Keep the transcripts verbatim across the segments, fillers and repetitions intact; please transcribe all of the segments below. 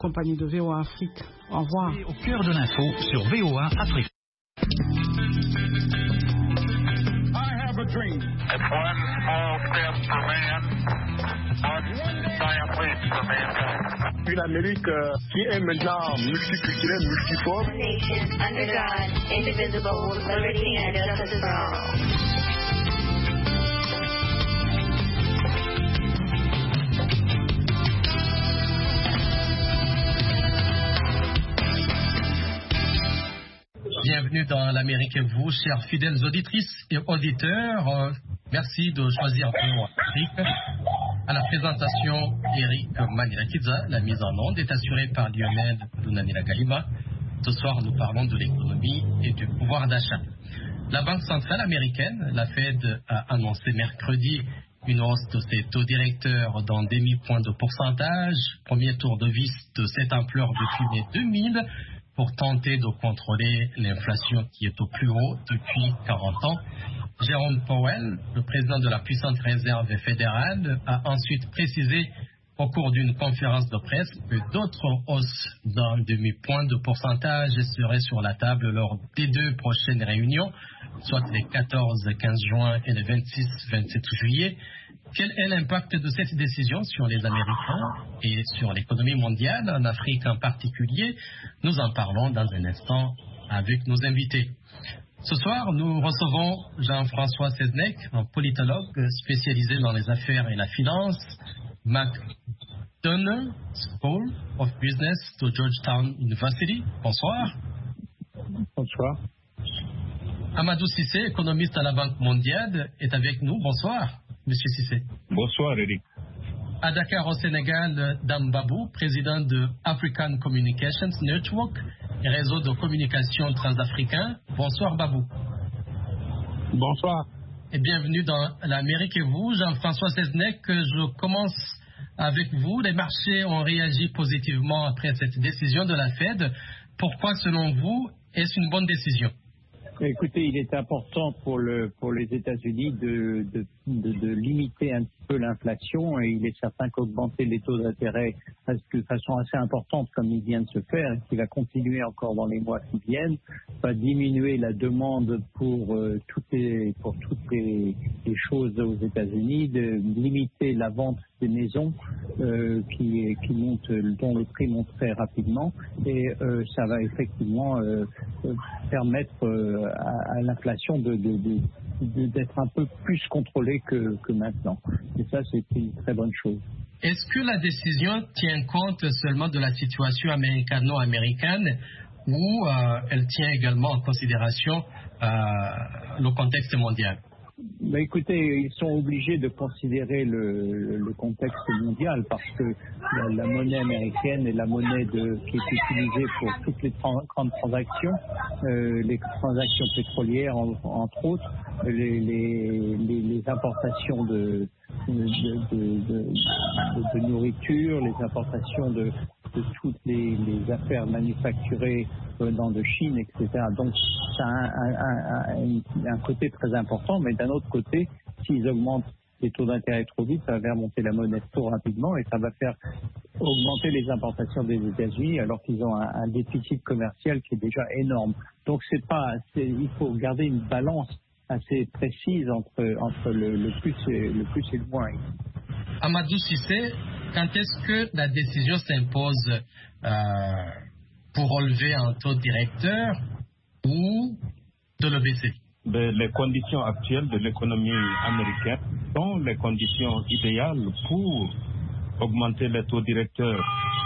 compagnie de V O A Afrique. Au revoir. Et au cœur de l'info sur V O A Afrique. I have a dream. It's one small step for man, one giant leap for mankind. Une Amérique euh, qui est maintenant multiculturelle, multiforme. Nation under God, indivisible, with liberty and justice for all. Bienvenue dans l'Amérique et vous, chers fidèles auditrices et auditeurs. Euh, merci de choisir V O A Afrique. À la présentation, Eric Manirakidza, la mise en onde est assurée par Lionel Lunanila Galima. Ce soir, nous parlons de l'économie et du pouvoir d'achat. La Banque centrale américaine, la Fed, a annoncé mercredi une hausse de ses taux directeurs d'un demi-point de pourcentage, premier tour de vis de cette ampleur depuis mai deux mille, pour tenter de contrôler l'inflation qui est au plus haut depuis quarante ans. Jérôme Powell, le président de la puissante réserve fédérale, a ensuite précisé au cours d'une conférence de presse que d'autres hausses d'un demi-point de pourcentage seraient sur la table lors des deux prochaines réunions, soit les quatorze et quinze juin et le vingt-six vingt-sept juillet. Quel est l'impact de cette décision sur les Américains et sur l'économie mondiale, en Afrique en particulier? Nous en parlons dans un instant avec nos invités. Ce soir, nous recevons Jean-François Seznec, un politologue spécialisé dans les affaires et la finance, McDonough School of Business de Georgetown University. Bonsoir. Bonsoir. Amadou Cissé, économiste à la Banque mondiale, est avec nous. Bonsoir, Monsieur Cissé. Bonsoir, Eric. À Dakar, au Sénégal, Dambabou, président de African Communications Network, réseau de communication transafricain. Bonsoir, Babou. Bonsoir. Et bienvenue dans l'Amérique et vous, Jean-François Seznec. Je commence avec vous. Les marchés ont réagi positivement après cette décision de la Fed. Pourquoi, selon vous, est-ce une bonne décision? Écoutez, il est important pour, le, pour les États-Unis de, de, de, de limiter un petit peu l'inflation, et il est certain qu'augmenter les taux d'intérêt de façon assez importante, comme il vient de se faire, et qui va continuer encore dans les mois qui viennent, va diminuer la demande pour euh, toutes les pour toutes les, les choses aux États-Unis, de limiter la vente des maisons euh, qui qui montent, dont le prix monte très rapidement, et euh, ça va effectivement euh, permettre euh, à, à l'inflation de, de, de, de d'être un peu plus contrôlée que, que maintenant. Et ça, c'est une très bonne chose. Est-ce que la décision tient compte seulement de la situation américano-américaine ou euh, elle tient également en considération euh, le contexte mondial? Bah écoutez, ils sont obligés de considérer le, le contexte mondial parce que la, la monnaie américaine est la monnaie de, qui est utilisée pour toutes les trans, grandes transactions, euh, les transactions pétrolières en, entre autres, les, les, les, les importations de, de, de, de, de, de nourriture, les importations de, de toutes les, les affaires manufacturées venant de Chine, et cetera. Donc, ça a un, un, un, un côté très important, mais d'un autre côté, s'ils augmentent les taux d'intérêt trop vite, ça va faire monter la monnaie trop rapidement et ça va faire augmenter les importations des États-Unis alors qu'ils ont un, un déficit commercial qui est déjà énorme. Donc, c'est pas, c'est, il faut garder une balance assez précise entre, entre le, le, plus et, le plus et le moins. Amadou Cissé, quand est-ce que la décision s'impose euh, pour relever un taux directeur ou de le baisser? Les conditions actuelles de l'économie américaine sont les conditions idéales pour augmenter les taux directeurs.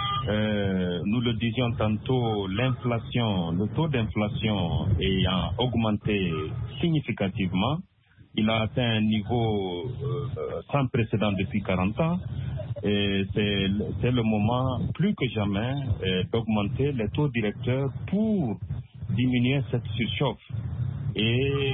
Euh, nous le disions tantôt, l'inflation, le taux d'inflation ayant augmenté significativement, il a atteint un niveau euh, sans précédent depuis quarante ans. Et c'est, c'est le moment plus que jamais euh, d'augmenter les taux directeurs pour diminuer cette surchauffe et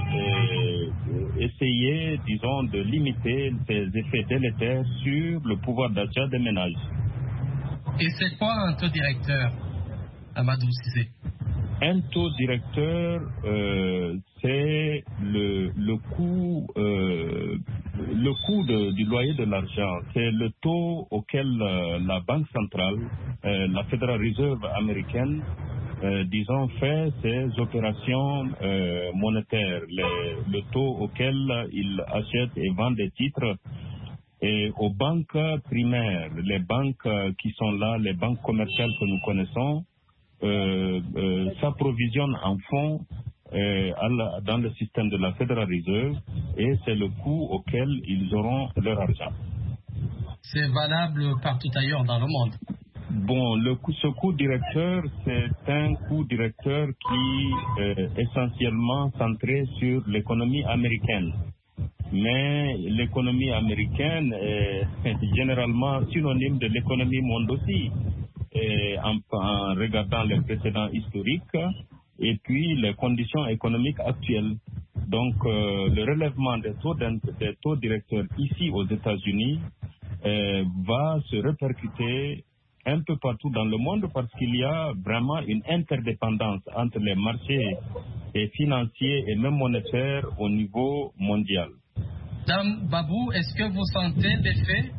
euh, essayer, disons, de limiter ces effets délétères sur le pouvoir d'achat des ménages. Et c'est quoi un taux directeur, Amadou Cissé? un taux directeur, euh, c'est le, le coût, euh, le coût de, du loyer de l'argent. C'est le taux auquel euh, la Banque centrale, euh, la Federal Reserve américaine, euh, disons, fait ses opérations euh, monétaires. Les, le taux auquel il achète et vend des titres. Et aux banques primaires, les banques qui sont là, les banques commerciales que nous connaissons, Euh, euh, s'approvisionnent en fonds euh, à la, dans le système de la Federal Reserve et c'est le coût auquel ils auront leur argent. C'est valable partout ailleurs dans le monde. Bon, le coût, ce coût directeur, c'est un coût directeur qui est essentiellement centré sur l'économie américaine. Mais l'économie américaine est généralement synonyme de l'économie monde aussi. Et en, en regardant les précédents historiques et puis les conditions économiques actuelles. Donc, euh, le relèvement des taux, des taux directeurs ici aux États-Unis euh, va se répercuter un peu partout dans le monde parce qu'il y a vraiment une interdépendance entre les marchés et financiers et même monétaires au niveau mondial. Dame Babou, est-ce que vous sentez l'effet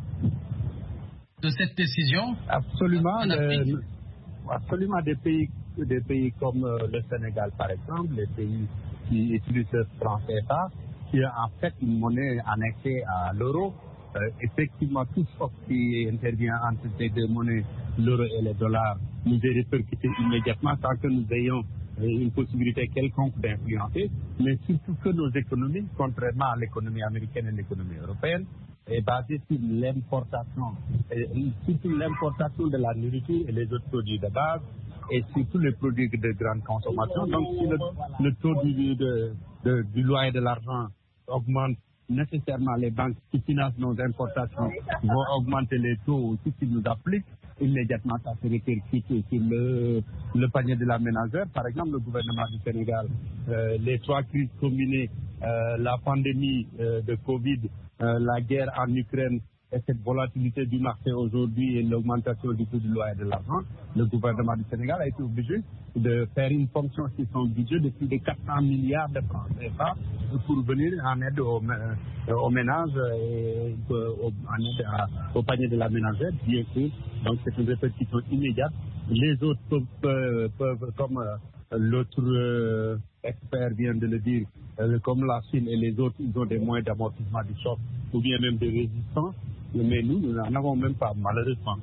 de cette décision? Absolument. Le, absolument. Des pays, des pays comme euh, le Sénégal, par exemple, les pays qui utilisent le franc C F A, qui est en fait une monnaie annexée à l'euro. Euh, effectivement, tout ce qui intervient entre ces deux monnaies, l'euro et le dollar, nous est répercuté immédiatement sans que nous ayons euh, une possibilité quelconque d'influencer. Mais surtout que nos économies, contrairement à l'économie américaine et l'économie européenne, est basé sur l'importation, surtout l'importation de la nourriture et les autres produits de base, et surtout les produits de grande consommation. Donc, si le, le taux du, de, de, du loyer de l'argent augmente, nécessairement les banques qui financent nos importations vont augmenter les taux aussi qu'ils nous appliquent. Immédiatement, ça se répercute sur le, le panier de la ménagère. Par exemple, le gouvernement du Sénégal, euh, les trois crises combinées, euh, la pandémie euh, de Covid, euh, la guerre en Ukraine et cette volatilité du marché aujourd'hui et l'augmentation du coût du loyer de l'argent, le gouvernement du Sénégal a été obligé de faire une fonction sur son budget de plus de quatre cents milliards de francs C F A pour venir en aide aux, aux ménages et au, en aide à, au panier de la ménagère, bien sûr. Donc c'est une répercussion immédiate. Les autres peuvent, peuvent comme euh, l'autre euh, expert vient de le dire, euh, comme la Chine et les autres, ils ont des moyens d'amortissement du choc ou bien même de résistance. Mais nous, nous n'en avons même pas, malheureusement.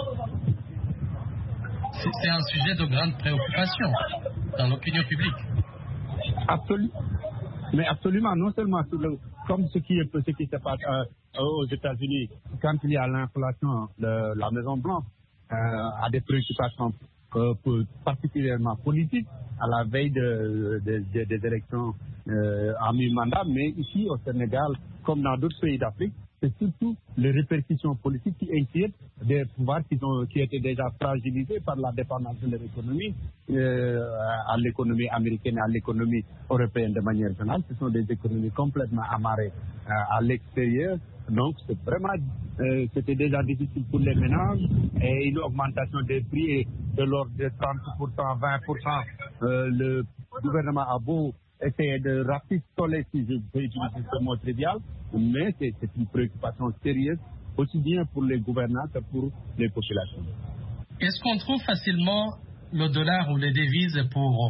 C'est un sujet de grande préoccupation dans l'opinion publique. Absolument. Mais absolument, non seulement sur le, comme ce qui, est, ce qui se passe euh, aux États-Unis, quand il y a l'inflation, le, la Maison-Blanche euh, a des préoccupations euh, pour, particulièrement politiques à la veille de, de, de, des élections euh, en mi-mandat. Mais ici, au Sénégal, comme dans d'autres pays d'Afrique, c'est surtout les répercussions politiques qui inquiètent des pouvoirs qui, ont, qui étaient déjà fragilisés par la dépendance de leur économie euh, à l'économie américaine et à l'économie européenne de manière générale. Ce sont des économies complètement amarrées euh, à l'extérieur. Donc, c'est vraiment, euh, c'était déjà difficile pour les ménages et une augmentation des prix de l'ordre de trente pour cent, vingt pour cent. Euh, le gouvernement a beau essayer de rafistoler, si je peux utiliser ce mot trivial, mais c'est, c'est une préoccupation sérieuse, aussi bien pour les gouvernants que pour les populations. Est-ce qu'on trouve facilement le dollar ou les devises pour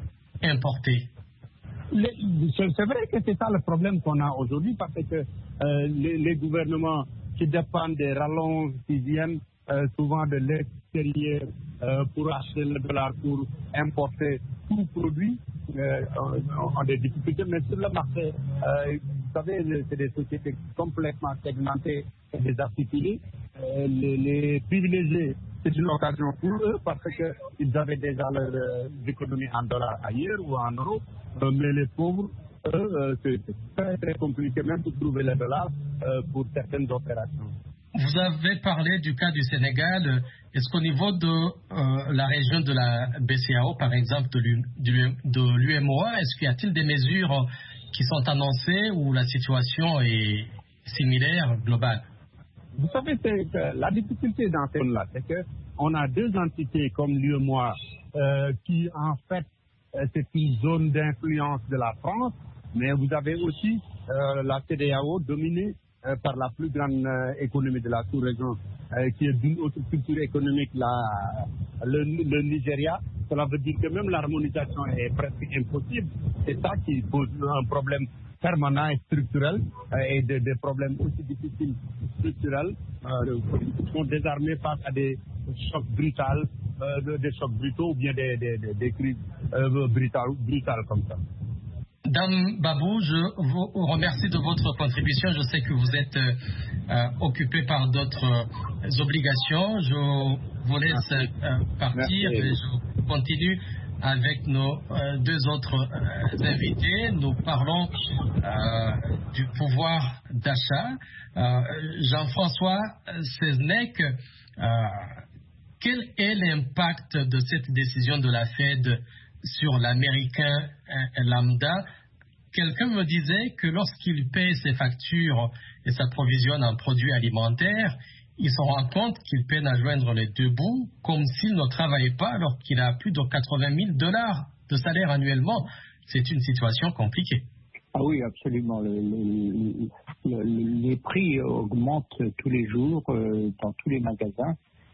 importer? Les, c'est vrai que c'est ça le problème qu'on a aujourd'hui, parce que euh, les, les gouvernements qui dépendent des rallonges qui viennent euh, souvent de l'extérieur euh, pour acheter le dollar, pour importer tout produit, euh, ont, ont des difficultés. Mais sur le marché, euh, vous savez, c'est des sociétés complètement segmentées et désarticulées. Euh, les, les privilégiés, c'est une occasion pour eux parce qu'ils avaient déjà leurs euh, économies en dollars ailleurs ou en euros. Euh, mais les pauvres, eux, euh, c'est très très compliqué même pour trouver les dollars euh, pour certaines opérations. Vous avez parlé du cas du Sénégal. Est-ce qu'au niveau de euh, la région de la B C A O, par exemple, de l'U M O A, est-ce qu'il y a-t-il des mesures qui sont annoncées ou la situation est similaire, globale? Vous savez, c'est, la difficulté dans ce là, c'est qu'on a deux entités comme l'U M O A euh, qui, en fait, euh, cette zone d'influence de la France, mais vous avez aussi euh, la C E D E A O dominée euh, par la plus grande euh, économie de la sous-région, euh, qui est d'une autre culture économique, la, le, le Nigeria. Cela veut dire que même l'harmonisation est presque impossible. C'est ça qui pose un problème permanent et structurel, euh, et des de problèmes aussi difficiles structurels, euh, sont désarmés face à des chocs brutaux, euh, des chocs brutaux ou bien des, des, des, des crises euh, brutales, brutales comme ça. Dame Babou, je vous remercie de votre contribution. Je sais que vous êtes euh, occupé par d'autres euh, obligations. Je vous laisse euh, partir et je continue avec nos euh, deux autres euh, invités. Nous parlons euh, du pouvoir d'achat. Euh, Jean-François Seznec, euh, quel est l'impact de cette décision de la Fed sur l'américain euh, lambda? Quelqu'un me disait que lorsqu'il paie ses factures et s'approvisionne en produits alimentaires, il se rend compte qu'il peine à joindre les deux bouts, comme s'il ne travaillait pas alors qu'il a plus de quatre-vingt mille dollars de salaire annuellement. C'est une situation compliquée. Ah oui, absolument. Le, le, le, les prix augmentent tous les jours euh, dans tous les magasins.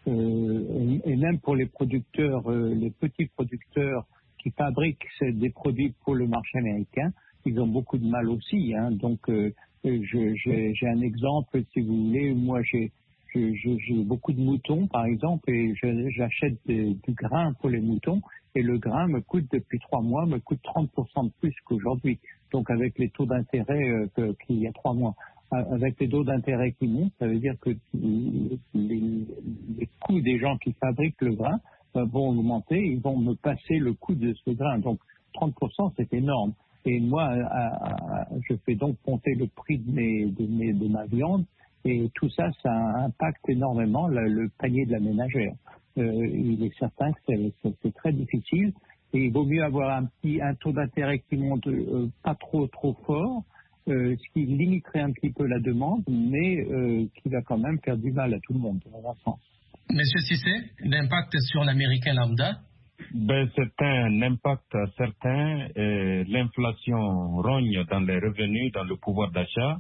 Euh, et, et même pour les producteurs, euh, les petits producteurs qui fabriquent des produits pour le marché américain, ils ont beaucoup de mal aussi. Hein. Donc, euh, je, j'ai, j'ai un exemple, si vous voulez. Moi, j'ai, j'ai, j'ai beaucoup de moutons, par exemple, et je, j'achète de, du grain pour les moutons. Et le grain me coûte, depuis trois mois, me coûte trente pour cent de plus qu'aujourd'hui. Donc, avec les taux d'intérêt euh, que, qu'il y a trois mois. Avec les taux d'intérêt qui montent, ça veut dire que les, les coûts des gens qui fabriquent le grain euh, vont augmenter. Ils vont me passer le coût de ce grain. Donc, trente pour cent, c'est énorme. Et moi, à, à, je fais donc monter le prix de, mes, de, mes, de ma viande, et tout ça, ça impacte énormément le, le panier de la ménagère. Euh, il est certain que c'est, c'est, c'est très difficile, et il vaut mieux avoir un petit un taux d'intérêt qui monte euh, pas trop trop fort, euh, ce qui limiterait un petit peu la demande, mais euh, qui va quand même faire du mal à tout le monde, dans un sens. Monsieur Cissé, l'impact sur l'américain lambda? Ben, c'est un impact certain. Et l'inflation rogne dans les revenus, dans le pouvoir d'achat.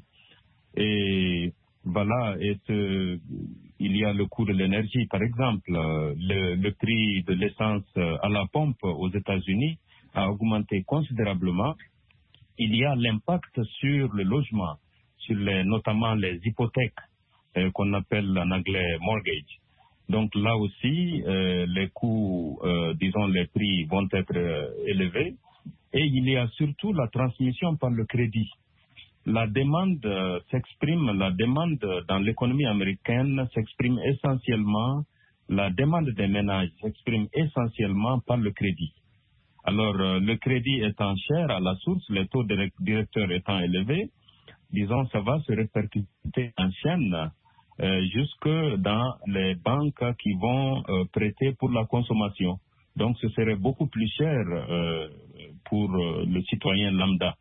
Et voilà, et ce, il y a le coût de l'énergie, par exemple. Le, le prix de l'essence à la pompe aux États-Unis a augmenté considérablement. Il y a l'impact sur le logement, sur les, notamment les hypothèques euh, qu'on appelle en anglais mortgage. Donc là aussi, euh, les coûts, euh, disons les prix vont être euh, élevés. Et il y a surtout la transmission par le crédit. La demande euh, s'exprime, la demande dans l'économie américaine s'exprime essentiellement, la demande des ménages s'exprime essentiellement par le crédit. Alors, euh, le crédit étant cher à la source, les taux directeurs étant élevés, disons, ça va se répercuter en chaîne euh, jusque dans les banques qui vont euh, prêter pour la consommation. Donc, ce serait beaucoup plus cher euh, pour euh, le citoyen lambda.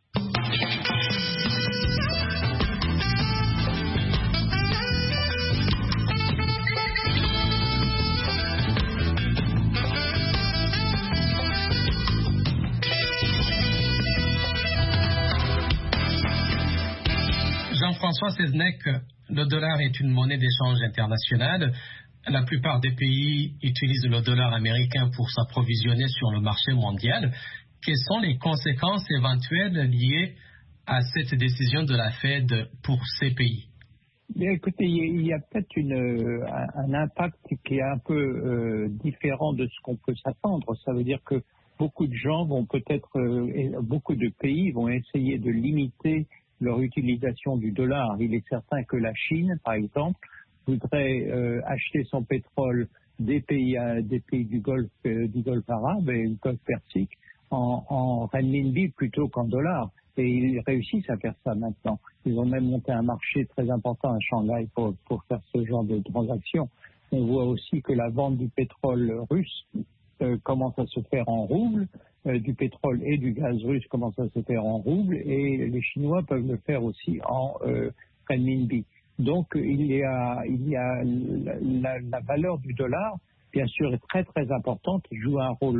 Jean-François Seznec, le dollar est une monnaie d'échange internationale. La plupart des pays utilisent le dollar américain pour s'approvisionner sur le marché mondial. Quelles sont les conséquences éventuelles liées à cette décision de la Fed pour ces pays? Bien, écoutez, il y a peut-être une, un, un impact qui est un peu euh, différent de ce qu'on peut s'attendre. Ça veut dire que beaucoup de gens vont peut-être, euh, beaucoup de pays vont essayer de limiter leur utilisation du dollar. Il est certain que la Chine, par exemple, voudrait euh, acheter son pétrole des pays, euh, des pays du Golfe, euh, du Golfe arabe et du Golfe Persique en, en renminbi plutôt qu'en dollars. Et ils réussissent à faire ça maintenant. Ils ont même monté un marché très important à Shanghai pour, pour faire ce genre de transactions. On voit aussi que la vente du pétrole russe euh, commence à se faire en roubles, euh, du pétrole et du gaz russe commence à se faire en roubles, et les Chinois peuvent le faire aussi en euh, renminbi. Donc il y a, il y a la, la, la valeur du dollar, bien sûr, est très très importante, il joue un rôle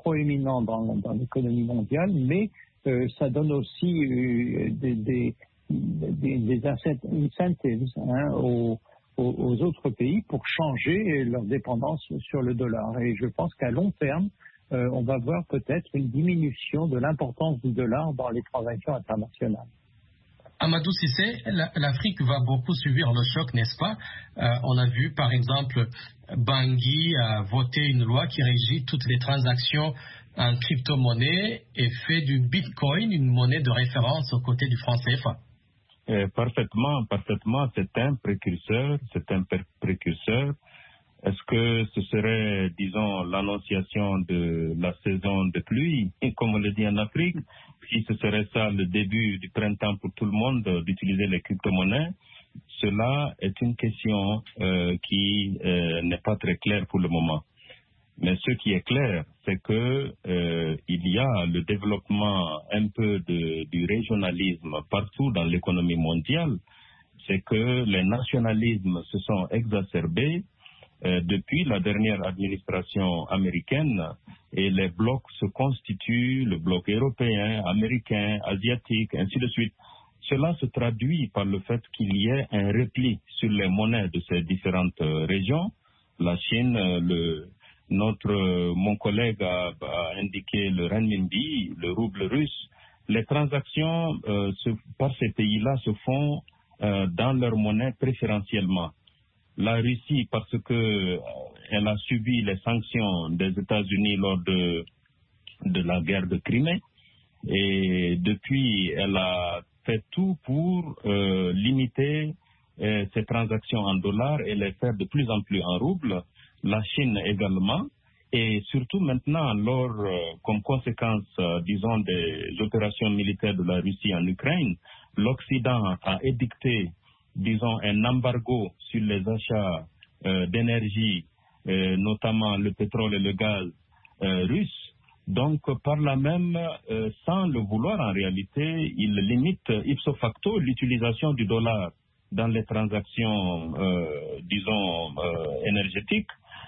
proéminent dans, dans l'économie mondiale, mais euh, ça donne aussi euh, des, des, des, des incentives hein, aux, aux, aux autres pays pour changer leur dépendance sur le dollar. Et je pense qu'à long terme, euh, on va voir peut-être une diminution de l'importance du dollar dans les transactions internationales. Amadou Cissé, l'Afrique va beaucoup subir le choc, n'est-ce pas? euh, On a vu, par exemple, Bangui a voté une loi qui régit toutes les transactions en crypto-monnaie et fait du Bitcoin une monnaie de référence aux côtés du franc C F A. Euh, parfaitement, parfaitement. C'est un précurseur, c'est un précurseur. Est-ce que ce serait, disons, l'annonciation de la saison de pluie, comme on le dit en Afrique? Si ce serait ça le début du printemps pour tout le monde d'utiliser les crypto-monnaies, cela est une question euh, qui euh, n'est pas très claire pour le moment. Mais ce qui est clair, c'est que euh, il y a le développement un peu de, du régionalisme partout dans l'économie mondiale. C'est que les nationalismes se sont exacerbés euh, depuis la dernière administration américaine et les blocs se constituent, le bloc européen, américain, asiatique, ainsi de suite. Cela se traduit par le fait qu'il y ait un repli sur les monnaies de ces différentes euh, régions. La Chine, euh, le Notre, mon collègue a, a indiqué le renminbi, le rouble russe. Les transactions euh, se, par ces pays-là se font euh, dans leur monnaie préférentiellement. La Russie, parce que euh, elle a subi les sanctions des États-Unis lors de, de la guerre de Crimée, et depuis, elle a fait tout pour euh, limiter euh, ces transactions en dollars et les faire de plus en plus en roubles. La Chine également, et surtout maintenant, lors, euh, comme conséquence, euh, disons, des opérations militaires de la Russie en Ukraine, l'Occident a édicté, disons, un embargo sur les achats euh, d'énergie, euh, notamment le pétrole et le gaz euh, russes. Donc, par là même, euh, sans le vouloir en réalité, il limite ipso facto l'utilisation du dollar dans les transactions, euh, disons, euh, énergétiques.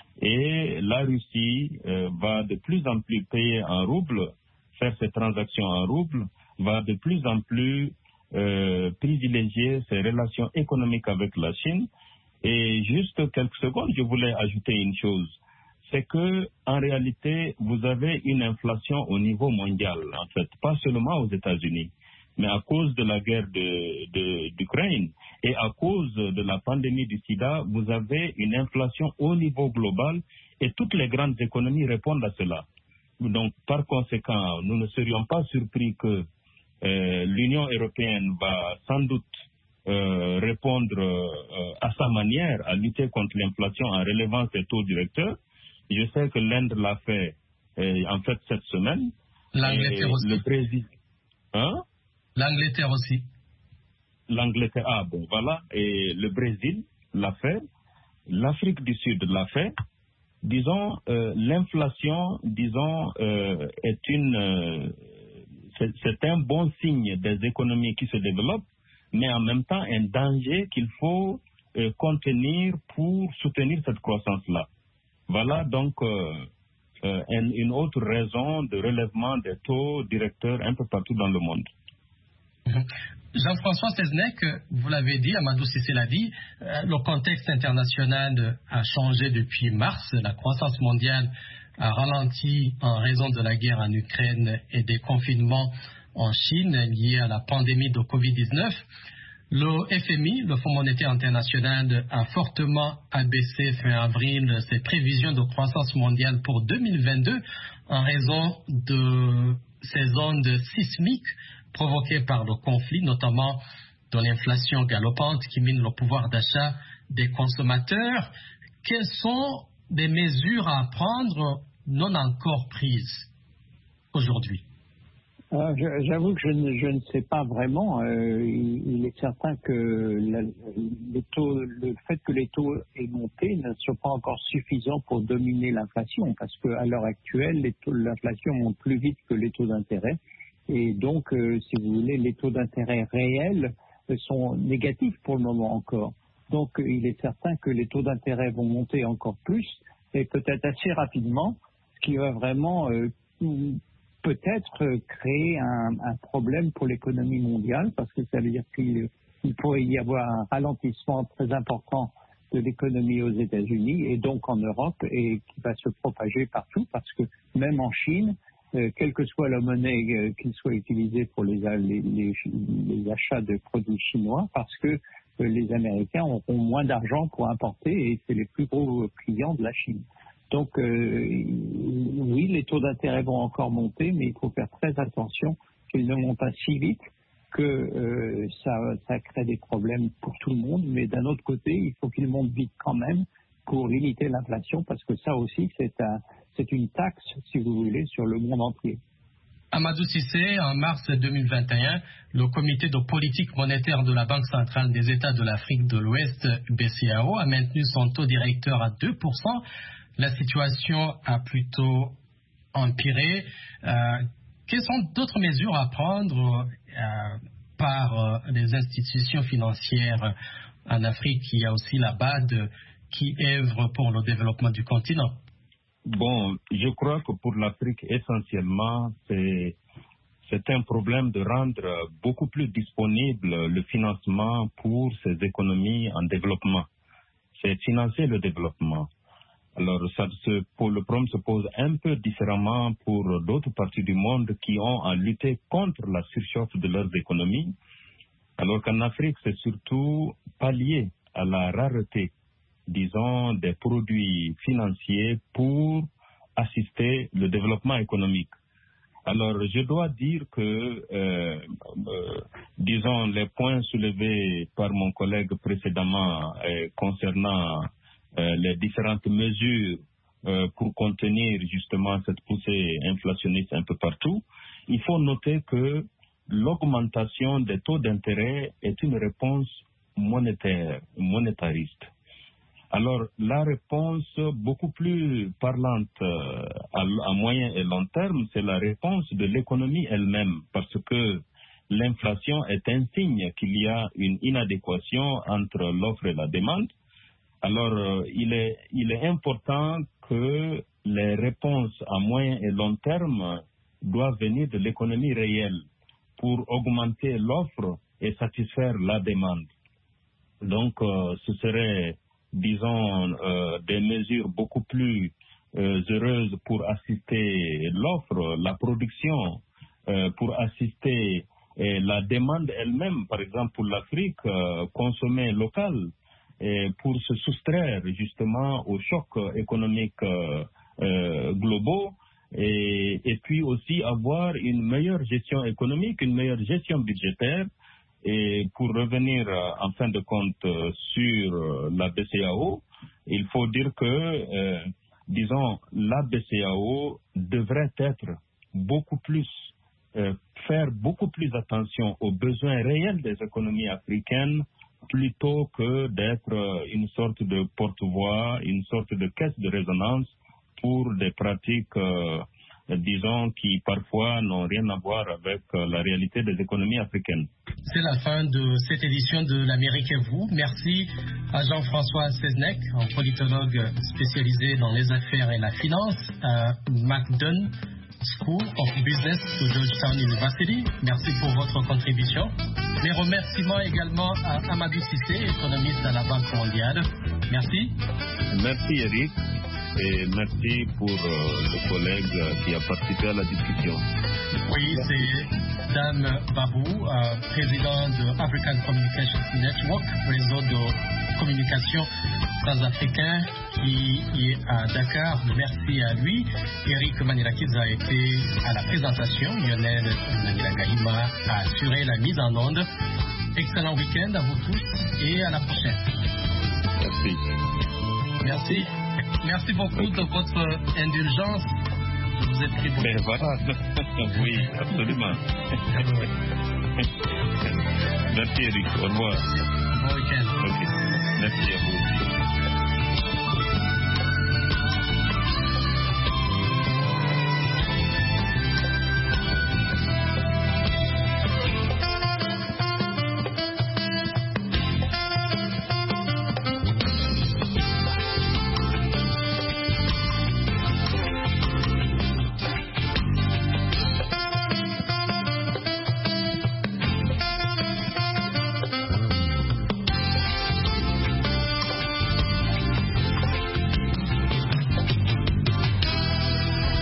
Et la Russie euh, va de plus en plus payer en roubles, faire ses transactions en roubles, va de plus en plus euh, privilégier ses relations économiques avec la Chine. Et juste quelques secondes, je voulais ajouter une chose. C'est que, en réalité, vous avez une inflation au niveau mondial, en fait, pas seulement aux États-Unis, mais à cause de la guerre de, de, d'Ukraine et à cause de la pandémie du sida, vous avez une inflation au niveau global et toutes les grandes économies répondent à cela. Donc, par conséquent, nous ne serions pas surpris que euh, l'Union européenne va sans doute euh, répondre euh, à sa manière à lutter contre l'inflation en relevant ses taux directeurs. Je sais que l'Inde l'a fait euh, en fait cette semaine. L'Angleterre aussi. Le Brésil. Hein? L'Angleterre aussi. L'Angleterre, ah bon, voilà. Et le Brésil l'a fait. L'Afrique du Sud l'a fait. Disons, euh, l'inflation, disons, euh, est une, euh, c'est, c'est un bon signe des économies qui se développent, mais en même temps un danger qu'il faut euh, contenir pour soutenir cette croissance-là. Voilà donc euh, euh, une, une autre raison de relèvement des taux directeurs un peu partout dans le monde. Jean-François Seznec, vous l'avez dit, Amadou Cissé l'a dit, euh, le contexte international a changé depuis mars. La croissance mondiale a ralenti en raison de la guerre en Ukraine et des confinements en Chine liés à la pandémie de covid dix-neuf. Le F M I, le Fonds monétaire international, a fortement abaissé fin avril ses prévisions de croissance mondiale pour deux mille vingt-deux en raison de ces ondes sismiques provoquées par le conflit, notamment de l'inflation galopante qui mine le pouvoir d'achat des consommateurs. Quelles sont des mesures à prendre non encore prises aujourd'hui? Alors, j'avoue que je ne, je ne sais pas vraiment. Euh, il, il est certain que la, les taux, le fait que les taux aient monté ne sont pas encore suffisants pour dominer l'inflation, parce qu'à l'heure actuelle, les taux, l'inflation monte plus vite que les taux d'intérêt. Et donc, euh, si vous voulez, les taux d'intérêt réels sont négatifs pour le moment encore. Donc, il est certain que les taux d'intérêt vont monter encore plus, et peut-être assez rapidement, ce qui va vraiment euh, peut-être créer un, un problème pour l'économie mondiale, parce que ça veut dire qu'il il pourrait y avoir un ralentissement très important de l'économie aux États-Unis et donc en Europe, et qui va se propager partout, parce que même en Chine, euh, quelle que soit la monnaie euh, qu'il soit utilisée pour les, les, les, les achats de produits chinois, parce que euh, les Américains auront moins d'argent pour importer et c'est les plus gros clients de la Chine. Donc euh, oui, les taux d'intérêt vont encore monter, mais il faut faire très attention qu'ils ne montent pas si vite que euh, ça, ça crée des problèmes pour tout le monde. Mais d'un autre côté, il faut qu'ils montent vite quand même pour limiter l'inflation, parce que ça aussi, c'est un, c'est une taxe, si vous voulez, sur le monde entier. Amadou Cissé, en mars deux mille vingt et un, le comité de politique monétaire de la Banque centrale des États de l'Afrique de l'Ouest, B C A O, a maintenu son taux directeur à deux pour cent. La situation a plutôt empiré. Euh, quelles sont d'autres mesures à prendre euh, par euh, les institutions financières en Afrique? Il y a aussi la B A D qui œuvre pour le développement du continent. Bon, je crois que pour l'Afrique, essentiellement, c'est, c'est un problème de rendre beaucoup plus disponible le financement pour ces économies en développement. C'est financer le développement. Alors, ça se, pour le problème se pose un peu différemment pour d'autres parties du monde qui ont à lutter contre la surchauffe de leurs économies, alors qu'en Afrique, c'est surtout pas lié à la rareté, disons, des produits financiers pour assister le développement économique. Alors, je dois dire que, euh, euh, disons, les points soulevés par mon collègue précédemment euh, concernant euh, les différentes mesures euh, pour contenir justement cette poussée inflationniste un peu partout, il faut noter que l'augmentation des taux d'intérêt est une réponse monétaire, monétariste. Alors, la réponse beaucoup plus parlante euh, à, à moyen et long terme, c'est la réponse de l'économie elle-même, parce que l'inflation est un signe qu'il y a une inadéquation entre l'offre et la demande. Alors, euh, il est, il est important que les réponses à moyen et long terme doivent venir de l'économie réelle pour augmenter l'offre et satisfaire la demande. Donc, euh, ce serait, disons, euh, des mesures beaucoup plus euh, heureuses pour assister l'offre, la production, euh, pour assister euh, la demande elle-même, par exemple pour l'Afrique, euh, consommer local, et pour se soustraire justement aux chocs économiques euh, euh, globaux, et, et puis aussi avoir une meilleure gestion économique, une meilleure gestion budgétaire. Et pour revenir euh, en fin de compte euh, sur euh, la B C A O, il faut dire que, euh, disons, la B C A O devrait être beaucoup plus, euh, faire beaucoup plus attention aux besoins réels des économies africaines plutôt que d'être euh, une sorte de porte-voix, une sorte de caisse de résonance pour des pratiques euh, disons, qui parfois n'ont rien à voir avec euh, la réalité des économies africaines. C'est la fin de cette édition de l'Amérique et vous. Merci à Jean-François Seznec, un politologue spécialisé dans les affaires et la finance à McDonough School of Business de Georgetown University. Merci pour votre contribution. Mes remerciements également à Amadou Cissé, économiste à la Banque mondiale. Merci. Merci Eric. Et merci pour euh, le collègue qui a participé à la discussion. Oui, c'est Dan Babou, euh, président de African Communications Network, réseau de communication transafricain qui est à Dakar. Merci à lui. Eric Manirakiza a été à la présentation. Lionel Maniragahima a assuré la mise en onde. Excellent week-end à vous tous et à la prochaine. Merci. Merci. Merci beaucoup de votre indulgence. Je vous ai pris beaucoup. Mais voilà. Oui, absolument. Merci Eric. Au revoir. Bon week-end. Okay. Merci à vous.